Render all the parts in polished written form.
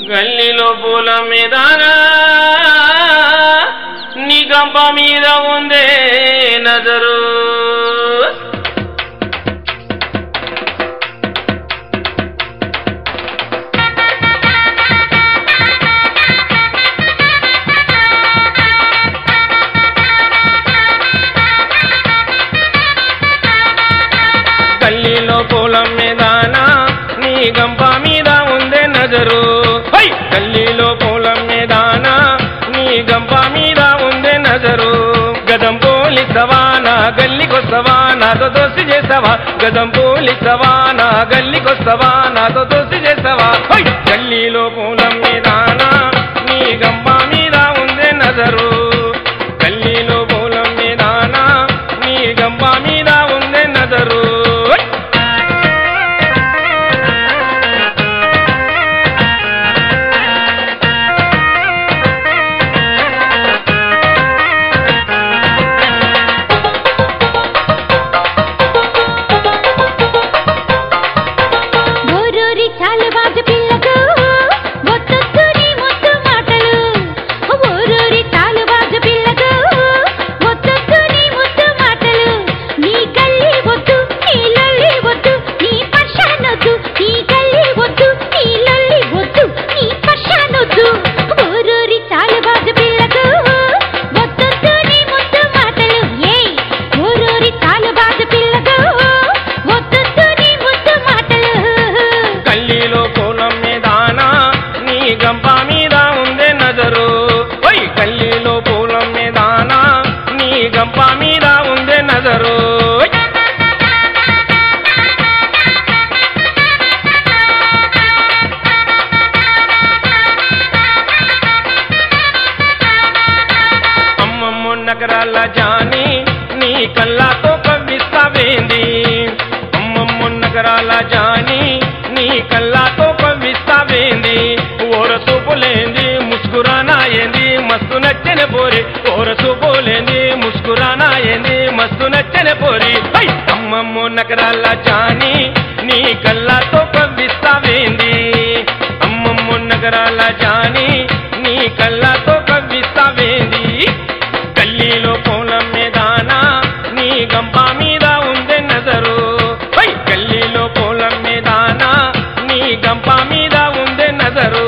గల్లీలో పూల మీదనా నీ గంప మీద ఉందే నజరు గల్లీలో పూల మీదనా నీ గంప మీద ఉందే నజరు గల్లీలో పూల మీదనా నీ గంప మీద ఉందే నజరు గదం పోలిసవా నా గల్లీకొస్తవా నాతో దోసి చేసావా గదం పోలిసవా నా గల్లీకొస్తవా నాతో దోసి చేసావా గల్లీలో పూల మీదనా నీ గంప మీద ఉందే నజరు గల్లీలో పూల మీదనా నీ గంప మీద ఉందే నజరు గంప మీద ఉందే నజరు గల్లీలో పూల మీదనా నీ గంప మీద ఉందే నజరు అమ్మమ్మ నగరాల జాని నీ కళ్ళతో కవ్విస్తావేంది అమ్మమ్మ నగరాల జాని నీ కళ్ళతో కవ్విస్తావేంది ఓరసూపులేంది ముస్కురానా ఏంది మస్తు నచ్చని పోరి ఓరసూపులేంది ముస్కురానా ఏంది మస్తు నచ్చని పోరి అమ్మమ్మ నగరాల జాని నీ కళ్ళతో కవ్విస్తావేంది అమ్మమ్మ నగరాల జాని నీ కళ్ళతో కవ్విస్తావేంది గల్లీలో పూల మీదనా నీ గంప మీద ఉందే నజరు గల్లీలో పూల మీదనా నీ గంప మీద ఉందే నజరు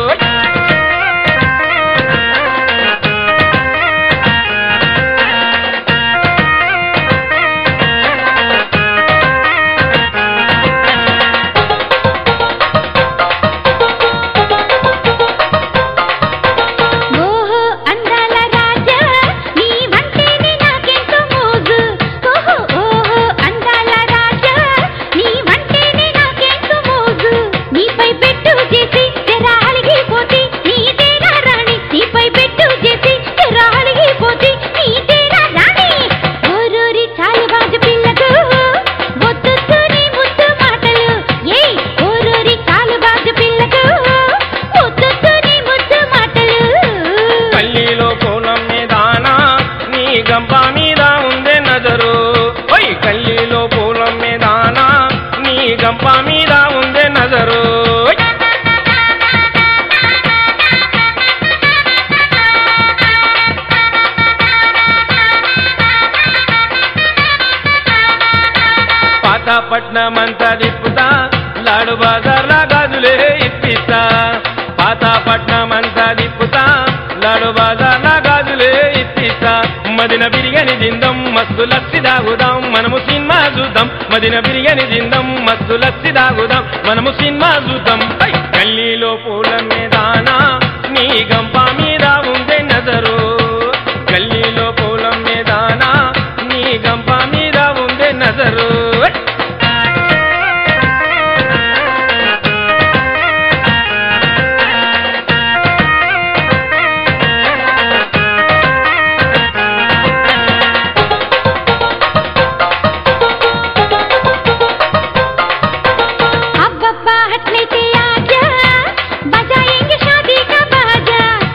గంప మీద ఉందే నజరు గల్లీలో పూల మీదనా నీ గంప మీద ఉందే నజరు పాతపట్నమంతా తిప్పుతా లాడు బజార్లా గాజులే ఇప్పిస్తా పాతపట్నమంతా తిప్పుతా లాడు బజార్లా గాజులే ఇప్పిస్తా మదిన బిర్యానీ తిందాం మస్తు లస్సి తాగుదాం మనము సినిమా చూద్దాం మదిన బిర్యానీ తిందాం మస్తు లస్సి తాగుదాం మనము సినిమా చూద్దాం గల్లీలో పూల మీదనా నీ గంప మీద ఉందే నజరు గల్లీలో పూల మీదనా నీ గంప మీద ఉందే నజరు अब्बा हटने से आजा बजाएंगे शादी का बाजा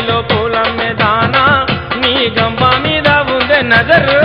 గల్లీలో పూలమ్మే దానా నీ గంప మీద ఉందే నజరు